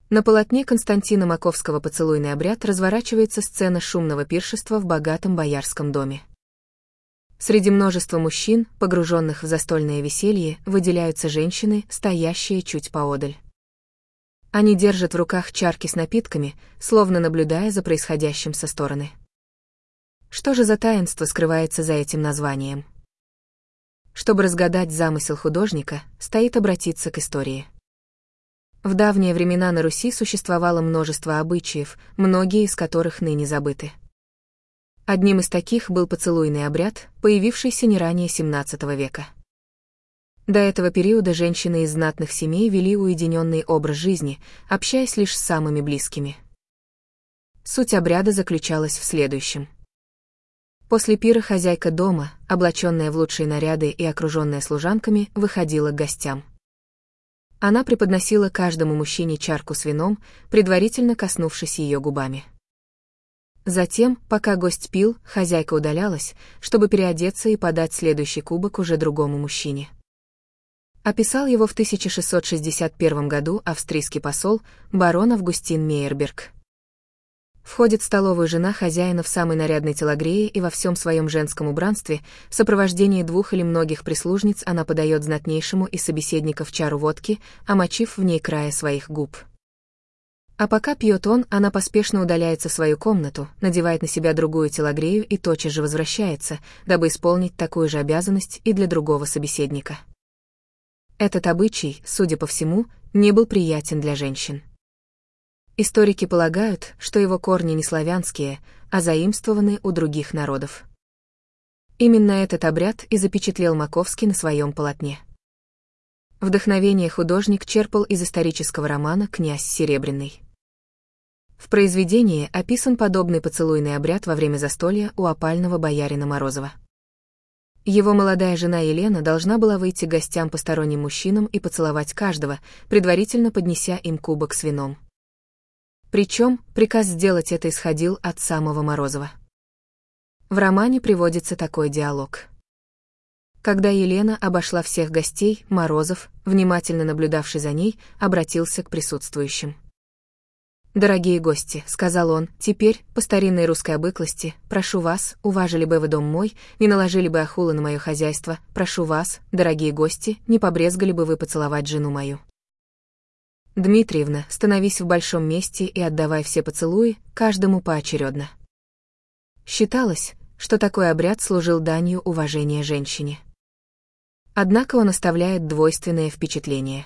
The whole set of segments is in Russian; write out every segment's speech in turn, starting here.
На полотне Константина Маковского «Поцелуйный обряд» разворачивается сцена шумного пиршества в богатом боярском доме. Среди множества мужчин, погруженных в застольное веселье, выделяются женщины, стоящие чуть поодаль. Они держат в руках чарки с напитками, словно наблюдая за происходящим со стороны. Что же за таинство скрывается за этим названием? Чтобы разгадать замысел художника, стоит обратиться к истории. В давние времена на Руси существовало множество обычаев, многие из которых ныне забыты. Одним из таких был поцелуйный обряд, появившийся не ранее XVII века. До этого периода женщины из знатных семей вели уединенный образ жизни, общаясь лишь с самыми близкими. Суть обряда заключалась в следующем. После пира хозяйка дома, облаченная в лучшие наряды и окруженная служанками, выходила к гостям. Она преподносила каждому мужчине чарку с вином, предварительно коснувшись ее губами. Затем, пока гость пил, хозяйка удалялась, чтобы переодеться и подать следующий кубок уже другому мужчине. Описал его в 1661 году австрийский посол, барон Августин Мейерберг. Входит в столовую жена хозяина в самой нарядной телогрее и во всем своем женском убранстве, в сопровождении двух или многих прислужниц она подает знатнейшему из собеседников чару водки, омочив в ней края своих губ. А пока пьет он, она поспешно удаляется в свою комнату, надевает на себя другую телогрею и тотчас же возвращается, дабы исполнить такую же обязанность и для другого собеседника. Этот обычай, судя по всему, не был приятен для женщин. Историки полагают, что его корни не славянские, а заимствованы у других народов. Именно этот обряд и запечатлел Маковский на своем полотне. Вдохновение художник черпал из исторического романа «Князь Серебряный». В произведении описан подобный поцелуйный обряд во время застолья у опального боярина Морозова. Его молодая жена Елена должна была выйти к гостям посторонним мужчинам и поцеловать каждого, предварительно поднеся им кубок с вином. Причем приказ сделать это исходил от самого Морозова. В романе приводится такой диалог. Когда Елена обошла всех гостей, Морозов, внимательно наблюдавший за ней, обратился к присутствующим. «Дорогие гости», — сказал он, — «теперь, по старинной русской обыклости, прошу вас, уважили бы вы дом мой, не наложили бы охулы на мое хозяйство, прошу вас, дорогие гости, не побрезгали бы вы поцеловать жену мою. Дмитриевна, становись в большом месте и отдавай все поцелуи, каждому поочередно». Считалось, что такой обряд служил данью уважения женщине. Однако он оставляет двойственное впечатление.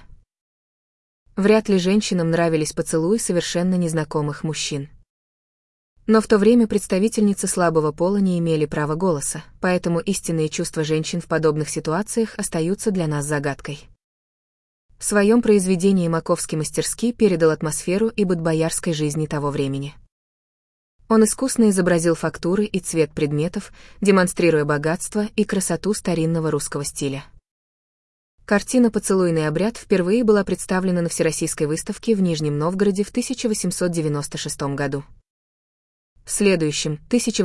Вряд ли женщинам нравились поцелуи совершенно незнакомых мужчин. Но в то время представительницы слабого пола не имели права голоса, поэтому истинные чувства женщин в подобных ситуациях остаются для нас загадкой. В своем произведении Маковский мастерски передал атмосферу и быт боярской жизни того времени. Он искусно изобразил фактуры и цвет предметов, демонстрируя богатство и красоту старинного русского стиля. Картина «Поцелуйный обряд» впервые была представлена на Всероссийской выставке в Нижнем Новгороде в 1896 году. В следующем,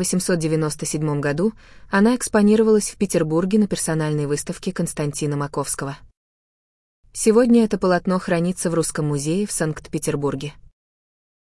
1897 году, она экспонировалась в Петербурге на персональной выставке Константина Маковского. Сегодня это полотно хранится в Русском музее в Санкт-Петербурге.